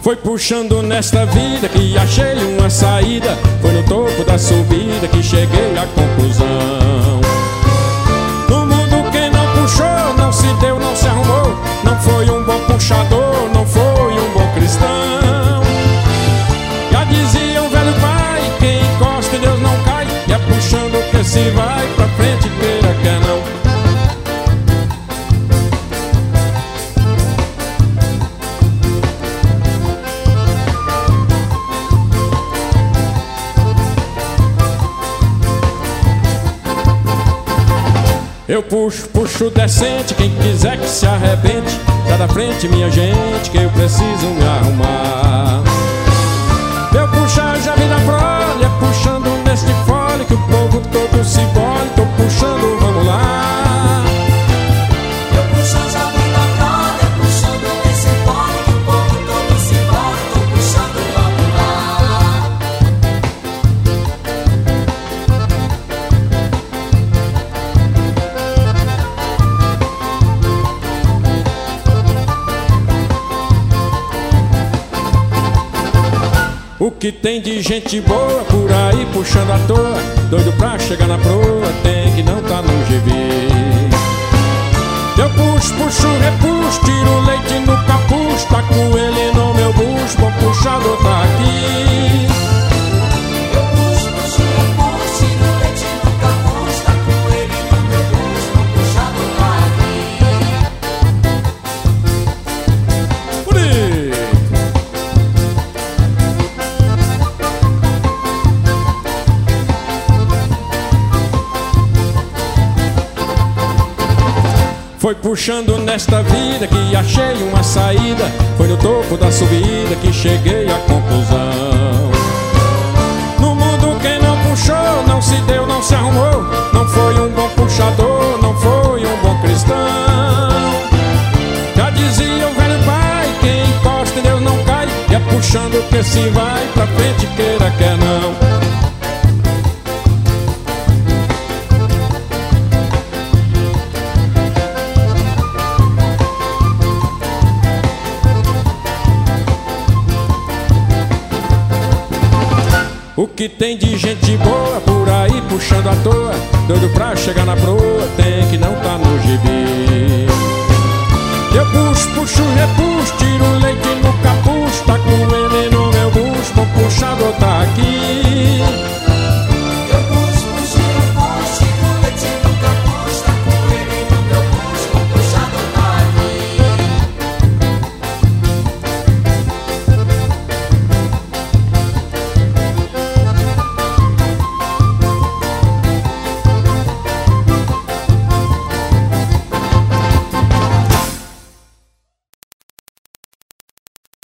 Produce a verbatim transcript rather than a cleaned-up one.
Foi puxando nesta vida que achei uma saída. Foi no topo da subida que cheguei à conclusão. No mundo quem não puxou, não se deu, não se arrumou. Não foi um bom puxador, não foi um bom cristão. Já dizia um velho pai, quem encosta em Deus não cai. E é puxando que se vai pra frente, queira quer não. Eu puxo, puxo decente, quem quiser que se arrebente. Sai da frente, minha gente, que eu preciso me arrumar. Eu puxar já vi na prole, é puxando neste fole que o povo todo se bole. Tô puxando, vamos lá. Eu puxar já vi na prole, é puxando nesse fole que o povo todo se bole. Tô puxando, vamos lá. O que tem de gente boa por aí puxando à toa, doido pra chegar na proa, tem que não tá no G V. Eu puxo, puxo, repuxo, tiro leite no capuz, taco ele no meu bucho, bom puxador tá aqui. Eu puxo, puxo, repuxo, tiro leite no capuz, taco ele no meu bucho, bom puxador tá aqui. Bonito! Foi puxando nesta vida que achei uma saída. Foi no topo da subida que cheguei à conclusão. No mundo quem não puxou, não se deu, não se arrumou. Não foi um bom puxador, não foi um bom cristão. Já dizia o velho pai, quem encosta em Deus não cai. E é puxando que se vai pra frente, queira quer não. O que tem de gente boa por aí puxando à toa, doido pra chegar na proa, tem que não tá no G B. Eu puxo, puxo, repuxo, tiro leite